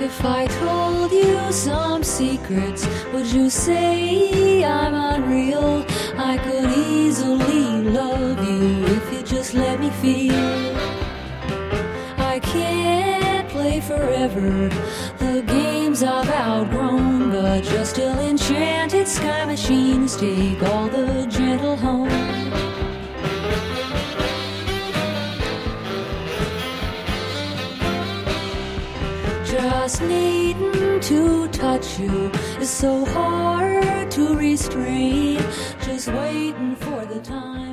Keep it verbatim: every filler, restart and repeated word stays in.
If I told you some secrets, would you say I'm unreal? I could easily love you if you just let me feel. I can't play forever the games I've outgrown, but you're still enchanted sky machines take all the gentle home. Just needing to touch you is so hard to restrain. Just waiting for the time